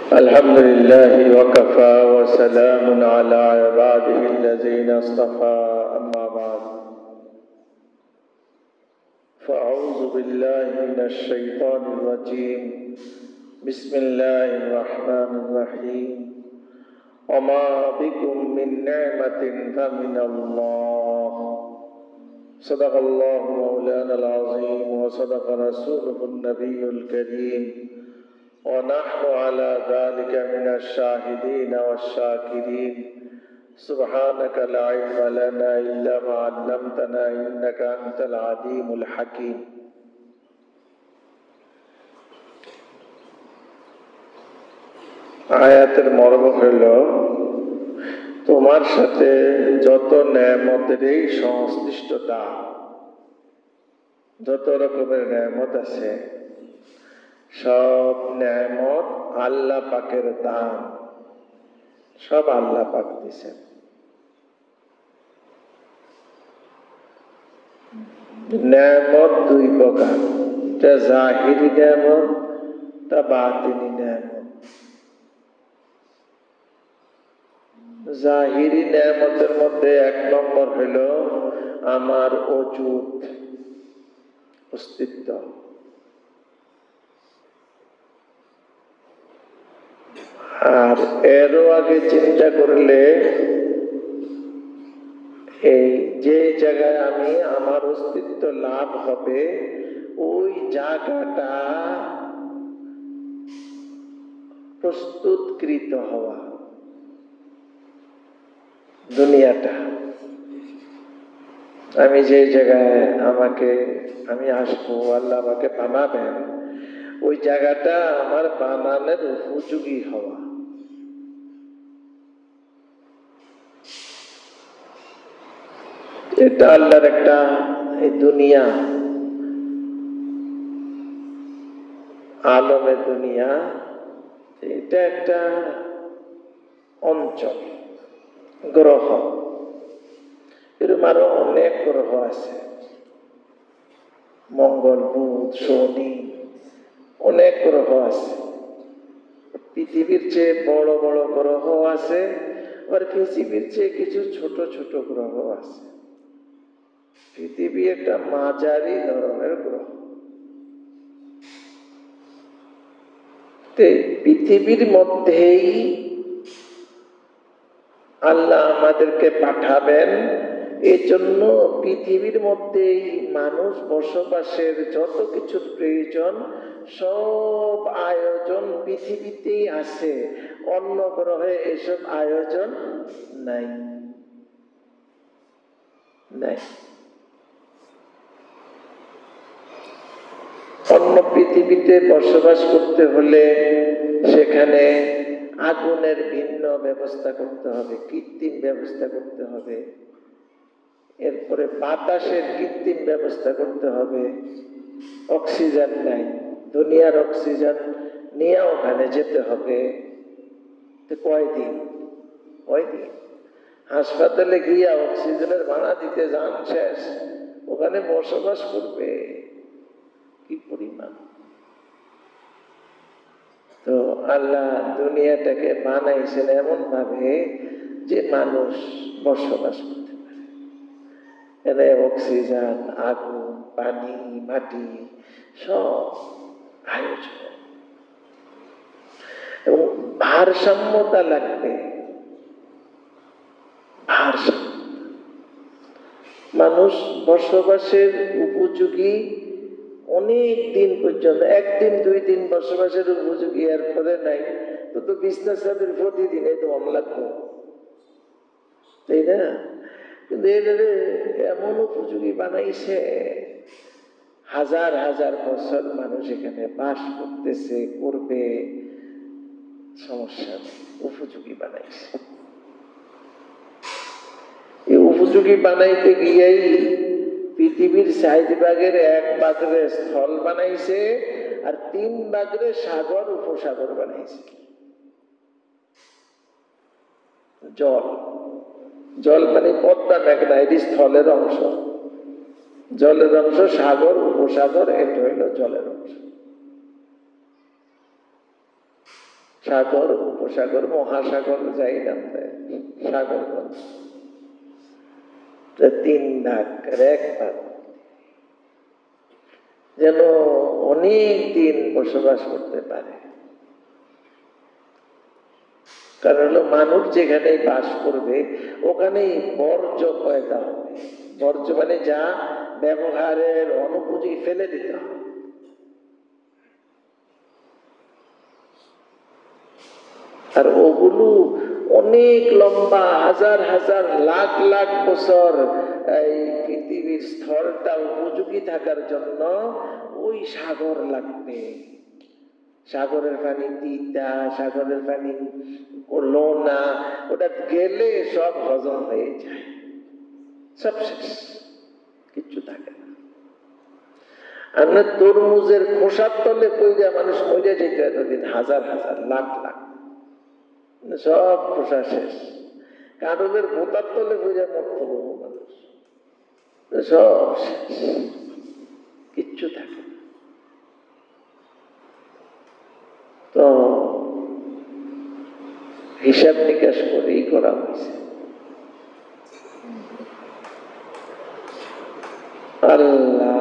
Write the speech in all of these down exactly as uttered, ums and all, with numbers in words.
الحمد لله وكفى وسلام على عباده الذين اصطفى أما بعد فأعوذ بالله من الشيطان الرجيم بسم الله الرحمن الرحيم وما بكم من نعمة فمن الله صدق الله مولانا العظيم وصدق رسوله النبي الكريم ونحن على ذلك من الشاهدين والشاكرين سبحانك لا علم لنا إلا ما علمتنا إنك أنت العليم الحكيم আয়াতের মর্ম হইল তোমার সাথে যত নেয়ামতেরই সংশ্লিষ্টতা, যত রকমের নেয়ামত আছে সব নেয়ামত আল্লাহ পাকের দান, সব আল্লাহ পাক দিয়েছেন। নেয়ামত দুই প্রকার, এটা জাহিরি নেয়ামত, তা বাতিনি নেয়ামত। জাহিরি নেয়ামতের মধ্যে এক নম্বর হইল আমার অজুদ, অস্তিত্ব। আর এরও আগে চিন্তা করলে এই যে জায়গায় আমি আমার অস্তিত্ব লাভ হবে ওই জায়গাটা প্রস্তুতকৃত হওয়া, দুনিয়াটা আমি যে জায়গায় আমাকে আমি আসবো, আল্লাহ আমাকে বানাবেন, ওই জায়গাটা আমার বানানোর উপযোগী হওয়া। এটা আল্লাহর একটা এই দুনিয়া, আলমে দুনিয়া, এটা একটা অঞ্চল, গ্রহ। এরকম আরো অনেক গ্রহ আছে, মঙ্গল, বুধ, শনি, অনেক গ্রহ আছে। পৃথিবীর চেয়ে বড় বড় গ্রহ আছে, আর পৃথিবীর চেয়ে কিছু ছোট ছোট গ্রহ আছে। পৃথিবী একটা মাঝারি ধরনের গ্রহ। পৃথিবীর মধ্যেই আল্লাহ আমাদেরকে পাঠাবেন, এই জন্য পৃথিবীর মধ্যেই মানুষ বসবাসের যত কিছুর প্রয়োজন সব আয়োজন পৃথিবীতেই আছে। অন্য গ্রহে এসব আয়োজন নাই নাই অন্য পৃথিবীতে বসবাস করতে হলে সেখানে আগুনের ভিন্ন ব্যবস্থা করতে হবে, কৃত্রিম ব্যবস্থা করতে হবে। এরপরে বাতাসের কৃত্রিম ব্যবস্থা করতে হবে। অক্সিজেন নাই, দুনিয়ার অক্সিজেন নিয়ে ওখানে যেতে হবে। কয়দিন কয়দিন হাসপাতালে গিয়া অক্সিজেনের ভাড়া দিতে যান, শেষ। ওখানে বসবাস করবে কি পরিমাণ। তো আল্লাহ দুনিয়াটাকে বানাইছেন এমন ভাবে যে মানুষ বসবাস করতে পারে। এখানে অক্সিজেন, আগুন, পানি, মাটি সব আয়োজন, এবং ভারসাম্যতা লাগবে। ভারসাম্য, মানুষ বসবাসের উপযোগী অনেক দিন পর্যন্ত, একদিন দুই দিন বসবাসের উপযোগী, এরপরে নাই। তো তো বিছনা চাদর প্রতিদিন এই তো অম লাগবো, তাই না? কিন্তু এটারে এমন উপযোগী বানাইছে, হাজার হাজার বছর মানুষ এখানে বাস করতেছে, করবে, সমস্যা নেই, উপযোগী বানাইছে। এই উপযোগী বানাইতে গিয়েই পৃথিবীর চার ভাগের এক ভাগরে স্থল বানাইছে, আর তিন ভাগরে সাগর উপসাগর বানাইছে। জল, জল মানে পদ্মা মেঘনা, এটি স্থলের অংশ। জলের অংশ সাগর উপসাগর, এটা হইল জলের অংশ। সাগর, উপসাগর, মহাসাগর যাই নাম দেয়, সাগর তিন ভাগ আর এক ভাগ যেন অনেক দিন বসবাস করতে পারে। কারণ হলো মানুষ যেখানে বাস করবে ওখানেই বর্জ্য পয়দা হবে। বর্জ্য মানে যা ব্যবহারের অনুপযোগী ফেলে দিতে হবে। আর ওগুলো অনেক লম্বা, হাজার হাজার লাখ লাখ বছর এই পৃথিবীর স্তরটা উপযোগী থাকার জন্য ওই সাগর লাগবে। সাগরের পানি তিতা, সাগরের পানি লোনা, ওটা গেলে সব হজম হয়ে যায়, সব শেষ, কিচ্ছু থাকে না। আমরা তরমুজের খোসার তলে কইরা মানুষ মরে যেত এতদিন, হাজার হাজার লাখ লাখ, সব খোসা শেষ। কাঁঠালের বোতার তলে কইরা মরত মানুষ, সব শেষ, কিচ্ছু থাকে না। তো হিসাব নিকাশ করেই করা হয়েছে। আল্লাহ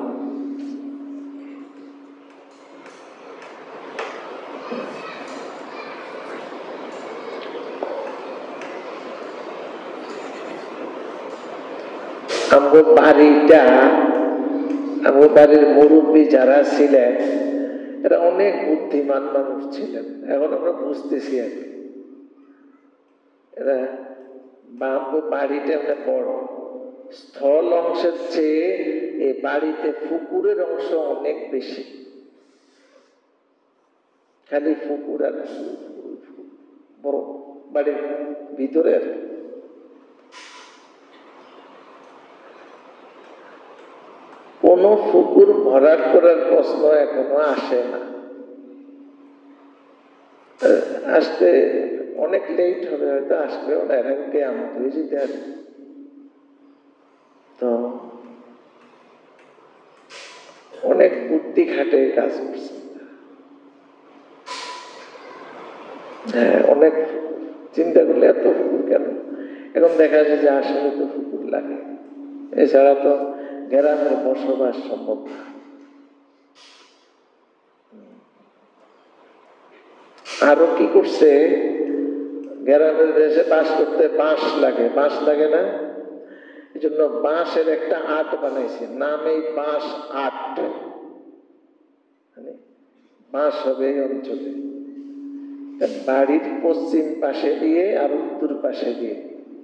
আমার বাড়িটা, আমার বাড়ির মুরব্বী যারা ছিলেন এরা অনেক বুদ্ধিমান মানুষ ছিলেন। এখন আমরা বুঝতেছি আর কি, এরা বাড়িটা অনেক বড়, স্থল অংশের চেয়ে এই বাড়িতে পুকুরের অংশ অনেক বেশি। খালি পুকুর আর বড় বাড়ির ভিতরে আর কি। কোন পুকুর ভরাট করার প্রশ্ন এখনো আসে না, আসতে অনেক লেট হবে, হয়তো আসবেও না, এরাকে আমার হয়ে যেতে আর। তো অনেক বুদ্ধি খাটে কাজ করছে, হ্যাঁ অনেক চিন্তা করলে এত পুকুর কেন। এখন দেখা যায় যে আসলে তো পুকুর লাগে, এছাড়া তো গ্রামের বসবাস সম্ভব না। আরো কি করছে, গ্রামের দেশে বাস করতে বাঁশ লাগে, বাঁশ লাগে না, এই জন্য বাঁশের একটা আট বানাইছে, নাম এই বাঁশ আট। বাঁশ হবে এই অঞ্চলে বাড়ির পশ্চিম পাশে দিয়ে আর উত্তর পাশে দিয়ে,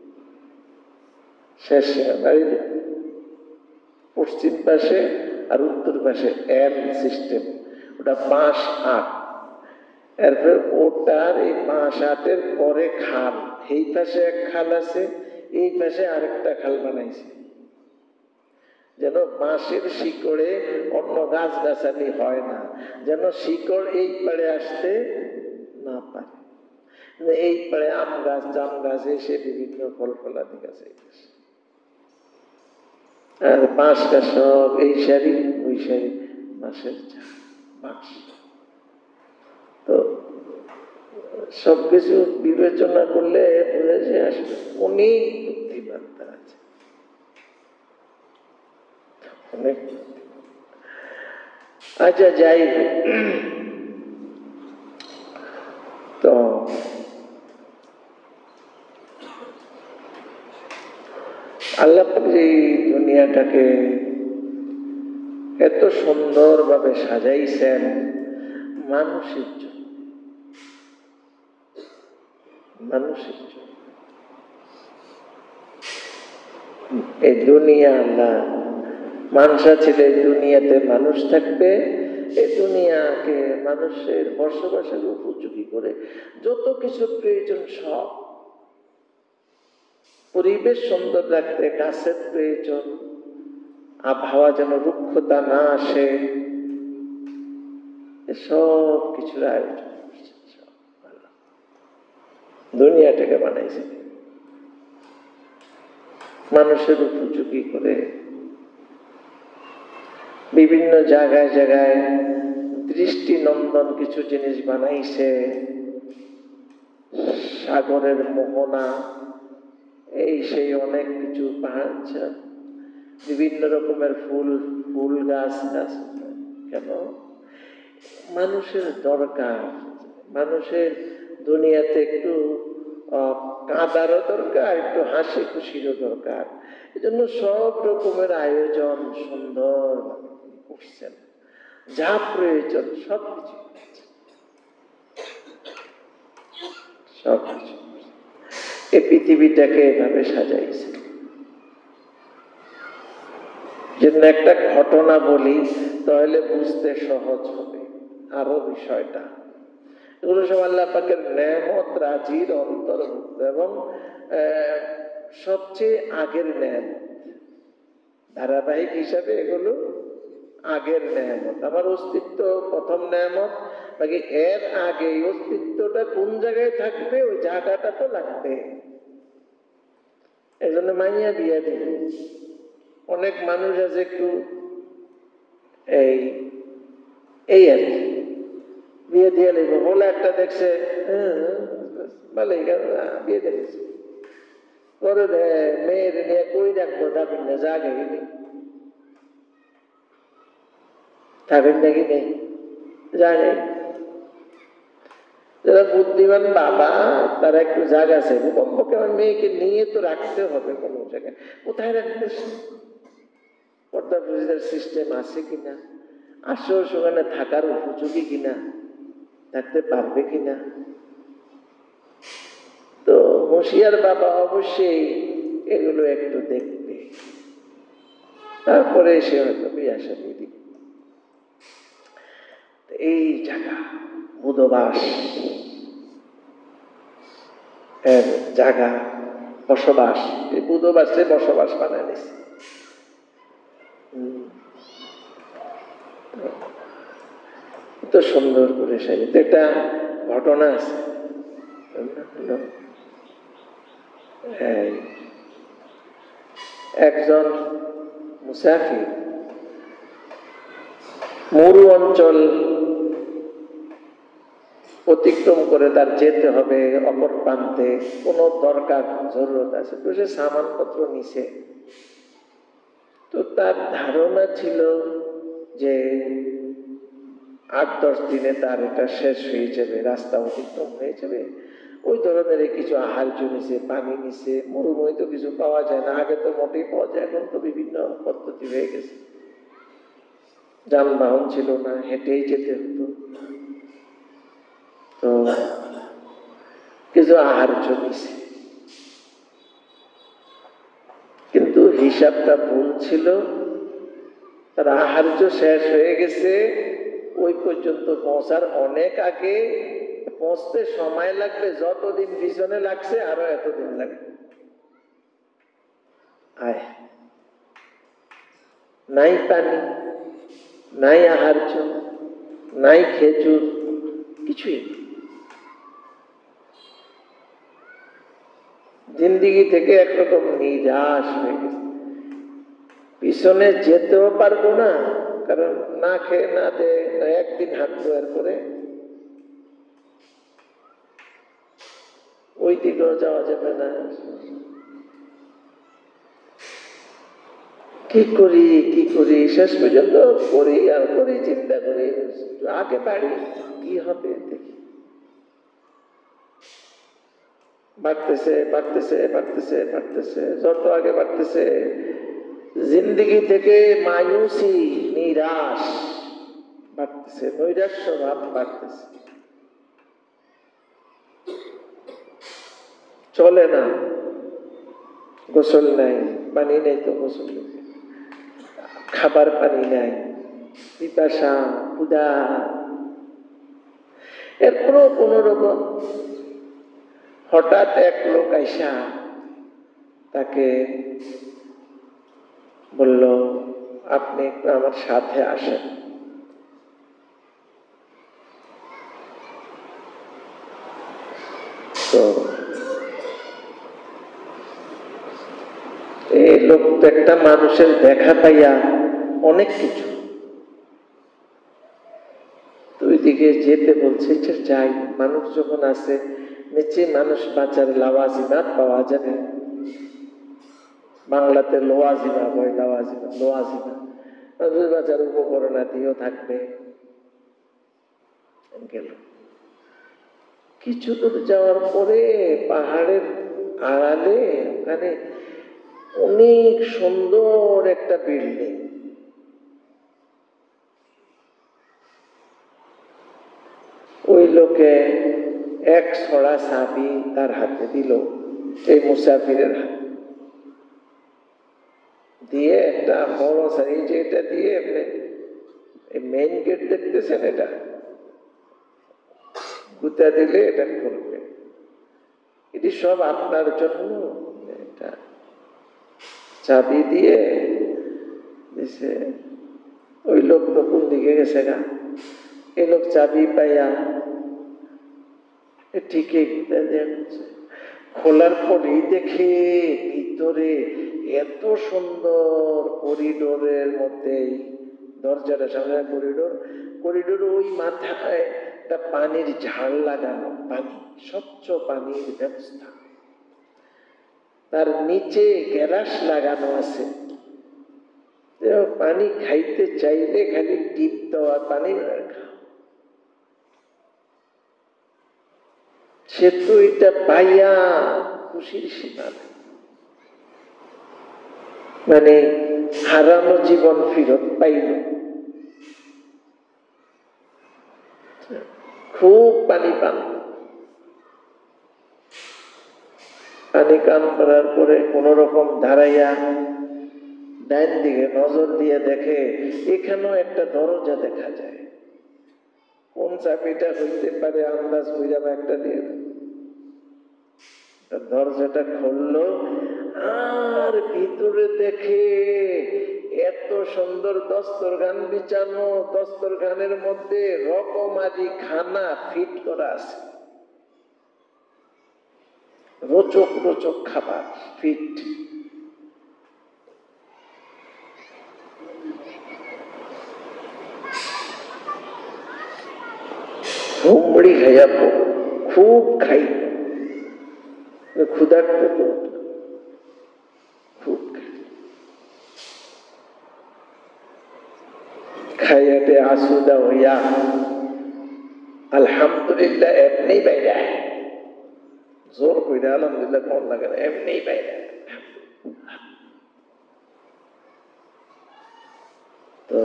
শেষে বাড়ির পশ্চিম পাশে আর উত্তর পাশে এল সিস্টেম, ওটা বাঁশ আট। এরপর ওটার এই বাঁশ আটের পরে খাল, এই পাশে এক খাল আছে, এই পাশে আরেকটা খাল বানাইছে, যেন বাঁশের শিকড়ে অন্য গাছ গাছালি হয় না, যেন শিকড় এই পাড়ে আসতে না পারে। এই পাড়ে আম গাছ, জাম গাছ, এসে বিভিন্ন ফল ফলাদি গাছ, আর বাঁশ গাছ সব এই সারি ওই সারি বাঁশের বাঁশ। তো সবকিছু বিবেচনা করলে বোঝা যায় আসলে অনেক বুদ্ধিমত্তা আছে, অনেক। আচ্ছা যাই, তো আল্লাহ এই দুনিয়াটাকে এত সুন্দর ভাবে সাজাইছেন মানুষের জন্য, মানুষের জন্য এই দুনিয়া। আল্লাহ মানুষা ছিল এই দুনিয়াতে, মানুষ থাকবে, এই দুনিয়াকে মানুষের বসবাসের উপযোগী করে যত কিছু প্রয়োজন সব, পরিবেশ সুন্দর রাখতে গাছের প্রয়োজন, আবহাওয়া যেন রুক্ষতা না আসে, সব কিছুর আয়োজন দুনিয়াটাকে বানাইছে মানুষের উপযোগী করে। বিভিন্ন জায়গায় জায়গায় দৃষ্টি নন্দন কিছু জিনিস বানাইছে, সাগরের মোহনা, এই সেই অনেক কিছু, পাহাড়, বিভিন্ন রকমের ফুল ফুল গাছ গাছ কেন? মানুষের দরকার, মানুষের দুনিয়াতে একটু কাঁদারও দরকার, একটু হাসি খুশিরও দরকার। এই জন্য সব রকমের আয়োজন সুন্দর করছেন, যা প্রয়োজন সব কিছু সব কিছু এই পৃথিবীটাকে এভাবে সাজাইছে। জন্য একটা ঘটনা বলি, তাহলে বুঝতে সহজ হবে আরো বিষয়টা। এগুলো সব আল্লাহ পাকের নেয়ামত রাজির অন্তর্ভুক্ত এবং সবচেয়ে আগের নেয়ামত, ধারাবাহিক হিসাবে এগুলো আগের নেয়ামত। আমার অস্তিত্ব প্রথম নেয়ামত, বাকি এর আগে অস্তিত্বটা কোন জায়গায় থাকবে ওই জায়গাটা তো লাগবে। এই জন্য মাইয়া বিয়া দিল। অনেক মানুষ আছে একটু এই এই আর কি বিয়ে দিয়ে লিখবো বলে একটা দেখছে বিয়ে দিয়ে দিচ্ছে, পরে মেয়ের নিয়ে কই রাখবো থাকবেন না, জাগে নেই, থাকবেন নাকি নেই, জাগে। যারা বুদ্ধিমান বাবা তারা একটু জায়গা আছে, কমপক্ষে আমার মেয়েকে নিয়ে তো রাখতে হবে কোনো জায়গায়। কোথায় রাখবে? পর্দা পর্দার সিস্টেম আছে কিনা, আসর সেখানে থাকার উপযোগী কিনা, থাকতে পারবে কিনা। তো হুঁশিয়ার বাবা অবশ্যই এগুলো একটু দেখবে, তারপরে সে হয়তো বিয়ে শাদী দিবে। এই জায়গা বুধবাস এর জায়গা বসবাস, এই বুধবাসে বসবাস বানায় নিছে। তো সুন্দর করে সাজিয়ে একটা ঘটনা আছে। একজন মুসাফির মরু অঞ্চল অতিক্রম করে তার যেতে হবে অপর প্রান্তে, কোনো দরকার জরুরত আছে, তো সে সামানপত্র নিছে। তো তার ধারণা ছিল যে আট দশ দিনে তার এটা শেষ হয়ে যাবে, রাস্তা অতিক্রম হয়ে যাবে। ওই ধরনের কিছু আহার্য নিছে, পানি নিছে। মরুভূমি তো কিছু পাওয়া যায় না, আগে তো মোটেই পাওয়া যায়, এখন তো বিভিন্ন পদ্ধতি হয়ে গেছে। যানবাহন ছিল না, হেঁটেই যেতে হতো। তো কিছু আহার্য নিছে, কিন্তু হিসাবটা ভুল ছিল। তার আহার্য শেষ হয়ে গেছে, ওই পর্যন্ত পৌঁছার অনেক আগে, পৌঁছতে সময় লাগবে, যতদিন পিছনে লাগছে আরো এতদিন লাগবে। আয় নাই পানি, নাই আহার্য, নাই খেজুর, কিছুই। জিন্দিগি থেকে একরকম নিরাশ হয়ে গেছে, পিছনে যেতেও পারবো না, কারণ না খেয়ে না দে একদিন হাত ধোয়ার পরে ওই দিকেও যাওয়া যাবে না। কি করি কি করি, শেষ পর্যন্ত করি আর করি, চিন্তা করি আগে বাড়ি কি হবে দেখি। বাড়তেছে বাড়তেছে বাড়তেছে বাড়তেছে, যত আগে বাড়তেছে জিন্দিগি থেকে মায়ুসি, নিরাশ বাড়তেছে, নৈরাশ্য ভাব বাড়তেছে। চলে না, গোসল নাই, পানি নেই তো গোসল নেই, খাবার পানি নাই, পিপাসা ক্ষুধা। এরপরও কোন রকম হঠাৎ এক লোক আইসা তাকে বলল, আপনি একটু আমার সাথে আসেন। তো এই লোক তো একটা মানুষের দেখা পাইয়া অনেক কিছু, তো ওইদিকে যেতে বলছে, যাই, মানুষ যখন আছে নিচে মানুষ বাঁচার লাওয়াজিমাত পাওয়া যাবে, বাংলাতে লোয়াজিমা বই, লাওয়াজিমা লোয়াজিমা, মানুষ বাঁচার উপকরণাদিও থাকবে। গেল কিছু দূর যাওয়ার পরে পাহাড়ের আড়ালে ওখানে অনেক সুন্দর একটা বিল্ডিং। ওই লোকে এক ছড়া চাবি তার হাতে দিল, এই মুসাফিরের হাতে দিয়ে একটা বড় সারি, যেটা দিয়ে আপনি মেইন গেট দেখতেছেন, এটা গুতা দিলে এটা খুলবে, এটি সব আপনার জন্য। এটা চাবি দিয়ে দিছে। ওই লোক তো কোন দিকে গেছে গা, এই লোক চাবি পাইয়া ঠিকই গুতা দিয়ে খোলার পরেই দেখে ভিতরে এত সুন্দর করিডোরের মধ্যে, দরজাটা সামনে করিডোর, করিডোর ওই মাথায় একটা পানির ঝাড় লাগানো, পানি স্বচ্ছ পানির ব্যবস্থা, তার নিচে গ্যারাস লাগানো আছে, পানি খাইতে চাইলে খালি টিপ দেওয়া, পানি খাও। সে তো এটা পাইয়া খুশির সীমা নেই, মানে হারানো জীবন ফিরত পাইল। খুব পানি পান, পানি পান করার পরে কোন রকম দাঁড়াইয়া ডাইন দিকে নজর দিয়ে দেখে এখানেও একটা দরজা দেখা যায়। কোন চাবিটা হইতে পারে আন্দাজ বুঝা একটা দিয়ে দরজাটা খুললো, আর ভিতরে দেখে এত সুন্দর দস্তরখান বিছানো, দস্তরখানের মধ্যে রকমারি খানা ফিট করা আছে, রোচক রোচক খাবার ফিট। হুমড়ি খাইয়া খুব খাই, ক্ষুধার্ত তো খুব খাইয়াতে আসুদা হইয়া আলহামদুলিল্লাহ এমনি বাইরে, জোর কইরা আলহামদুলিল্লাহ কোন লাগে না, এমনি বাইরে। তো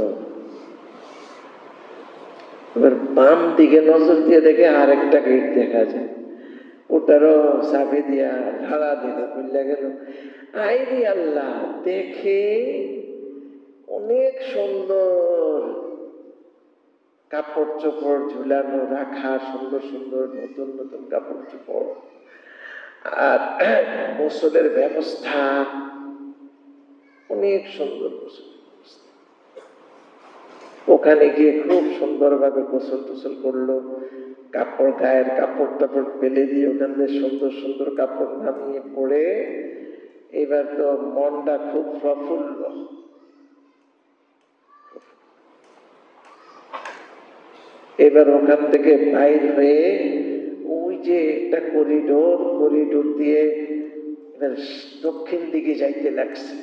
এবার বাম দিকে নজর দিয়ে দেখে আরেকটা গেট দেখা যায়, ওটারও চাবি দিয়া ঢালা দিল, খুললে গেল। আইরি আল্লাহ, দেখে অনেক সুন্দর কাপড় চোপড় ঝুলানো রাখা, সুন্দর সুন্দর নতুন নতুন কাপড় চোপড়, আর গোসলের ব্যবস্থা অনেক সুন্দর। গোসল ওখানে গিয়ে খুব সুন্দরভাবে গোসল টোসল করলো, কাপড় গায়ের কাপড় টাপড় ফেলে দিয়ে ওখান থেকে সুন্দর সুন্দর কাপড় নামিয়ে পড়ে এবার তো মনটা খুব প্রফুল্ল। এবার ওখান থেকে বাইর হয়ে ওই যে একটা করিডোর, করিডোর দিয়ে এবার দক্ষিণ দিকে যাইতে লাগছে।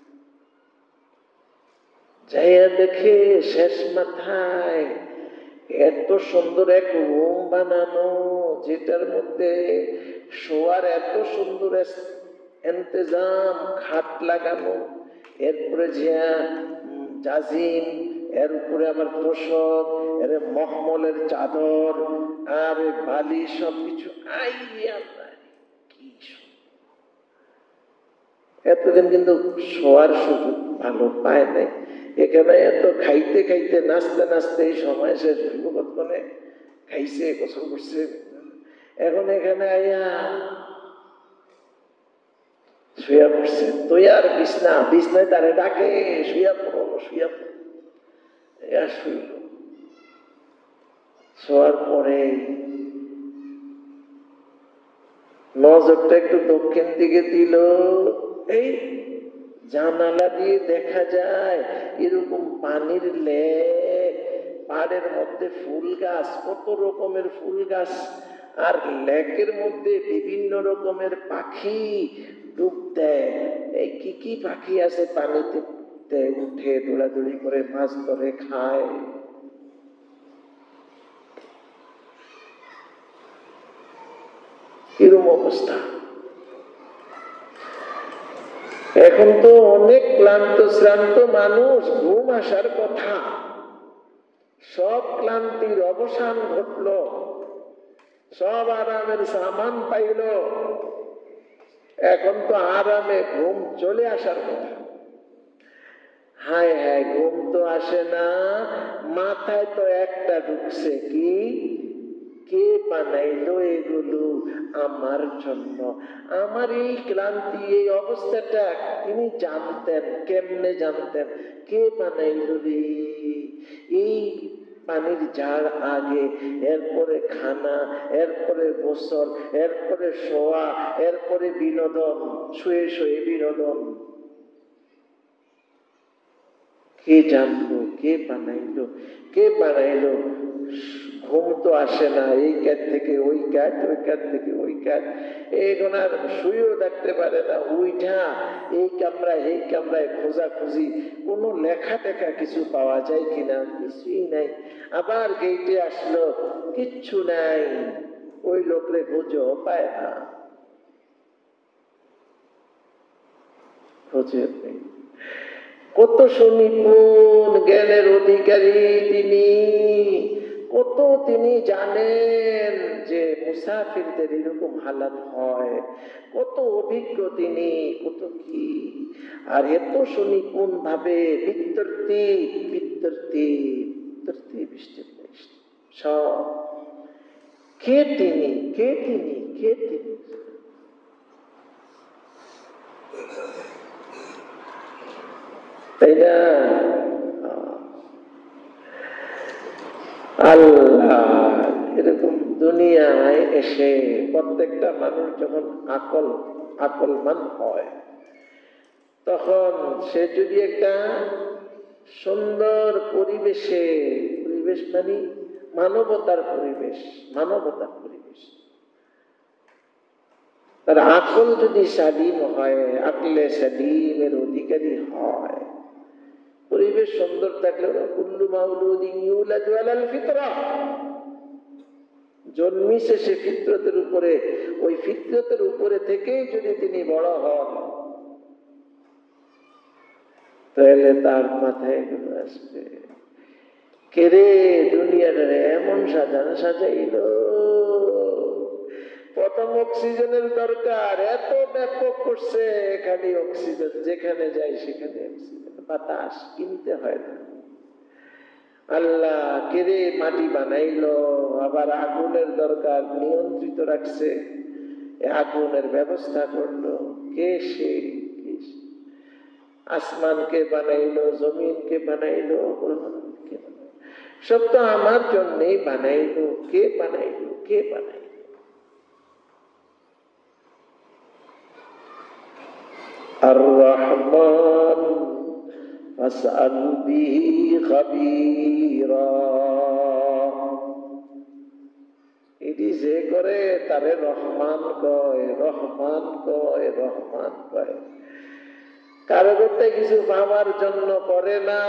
যাইয়া দেখে শেষ মাথায় এত সুন্দর এক রুম বানানো, যেটার মধ্যে শোয়ার এত সুন্দর ইন্তজাম, খাট লাগানো, এরপরে যে জাজিম, এর উপরে আমার তোষক, এর মখমলের চাদর আর বালি, সবকিছু আইয়া কি। এতদিন কিন্তু শোয়ার সুযোগ ভালো পায় নাই, এখানে এত খাইতে খাইতে নাচতে নাচতে এই সময় শেষ হইব, কতক্ষণে খাইছে গোসল করছে, এখন এখানে আইয়া শুয়া পড়ছে। তো আর বিছনা, বিছনায় তারে ডাকে শুয়া পড়ো শুয়া পড়ো, শুইল। শোয়ার পরে নজরটা একটু দক্ষিণ দিকে দিল, এই জানালা দিয়ে দেখা যায় এরকম পানির লেক, পাড়ের মধ্যে ফুল গাছ, কত রকমের ফুল গাছ, আর লেকের মধ্যে বিভিন্ন রকমের পাখি ডুব দেয়। এই কি কি পাখি আছে পানিতে উঠে দৌড়াদৌড়ি করে মাছ ধরে খায়। এরকম অবস্থা। এখন তো অনেক ক্লান্ত শ্রান্ত মানুষ, ঘুম আসার কথা, সব ক্লান্তির অবসান ঘটল, সব আরামের সামান পাইল, এখন তো আরামে ঘুম চলে আসার কথা। হায় হায়, ঘুম তো আসে না, মাথায় তো একটা ঢুকছে, কি কে বানাইলো এগুলো আমার জন্য। আমার এই ক্লান্তি, এই অবস্থাটা তিনি জানতেন। কেমনে জানতেন? কে বানাইলো রে এই পানির ঝাড় আগে, এরপরে খানা, এরপরে গোসল, এরপরে শোয়া, এরপরে বিনোদন, শুয়ে শুয়ে বিনোদন। কে জানলো? কে বানাইলো? কে বানাইলো? ঘুম তো আসে না, এই কাজ থেকে ওই কাজ, ওই কাজ থেকে ওই কাজ, এখন আর শুয়েও থাকতে পারে না, উইঠা এই কামরায় এই কামরায় খোঁজাখুঁজি, কোনো লেখা টেখা কিছু পাওয়া যায় কিনা, কিছুই নাই। আবার গেইটে আসলো, কিচ্ছু নাই, ওই লোকরে খোঁজও পায় না, খোঁজে নেই। কত সুনিপুণ জ্ঞানের অধিকারী তিনি, কত তিনি জানেন যে মুসাফিরদের এরকম হালাত হয়, কত অভিজ্ঞ তিনি, কত কি। আর এত সুনিপুণ ভাবে বিতর্তি বিতর্তি বিতর্তি বৃষ্টি সব, কে তিনি, কে তিনি, কে তিনি। তাই না? আল্লাহ এরকম দুনিয়ায় এসে প্রত্যেকটা মানুষ যখন আকল আকলমান হয়, তখন সে যদি একটা সুন্দর পরিবেশে, পরিবেশ মানে মানবতার পরিবেশ, মানবতার পরিবেশ, তার আকল যদি সালিম হয়, আকলে সালিমের অধিকারী হয়, পরিবেশ সুন্দর থাকলে কুল্লু মাউলুদিন ইউলাদু আলাল ফিতরা, জন্মিছে সে ফিতরতের উপরে, ওই ফিতরতের উপরে থেকেই যদি তিনি বড় হন, তাহলে তার মাথায় এগুলো আসবে, কেরে দুনিয়াটারে এমন সাজানো সাজাইল, প্রথম অক্সিজেনের দরকার, এত ব্যাপক করছে, খালি অক্সিজেন, যেখানে যাই সেখানে অক্সিজেন, বাতাস কিনতে হয় না। আল্লাহ কেরে মাটি বানাইলো, আবার আগুনের দরকার, নিয়ন্ত্রিত রাখছে, আগুনের ব্যবস্থা করলো, কে সে? আসমানকে বানাইলো, জমিনকে বানাইলো, সব তো আমার জন্যই বানাইলো। কে বানাইলো? কে বানাইলো? আর রহমান ফাসআল বিহি খাবীরা, এটি যে করে তারে রহমান কয়, রহমান কয়, রহমান কয়। কারো করতে কিছু পাওয়ার জন্য করে না,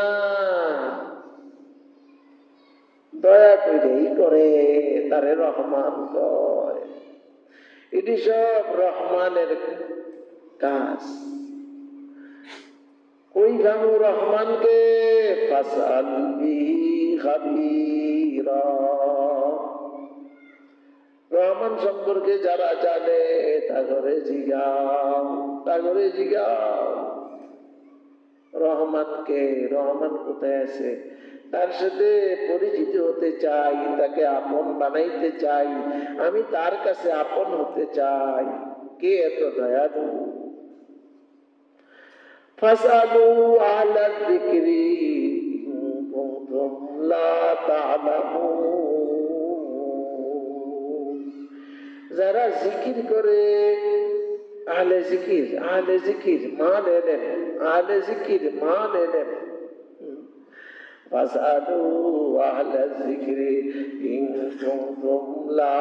দয়া করেই করে, তারে রহমান কয়। এটি সব রহমানের কাজ। কই জানো রহমানকে? ফাসআল বিহি খাবীরা, রহমান সম্পর্কে যারা জানে তাগরে জিগাও, তাগরে জিগাও রহমানকে, রহমান কোথায় আছে, তার সাথে পরিচিত হতে চাই, তাকে আপন বানাইতে চাই, আমি তার কাছে আপন হতে চাই। কে এত দয়ালু? ফাসআলু আহলা যিকরি ইন কুনতুম লা তা'লামুন, যারা জিকির করে, আহলে জিকির, আহলে জিকির মান এলেন, আহলে জিকির মান এলেন। ফাসআলু আহলা যিকরি ইন কুনতুম লা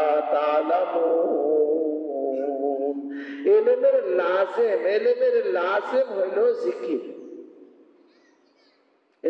তা'লামুন। ইলমের লাজিম, ইলমের লাজিম হইল জিকির।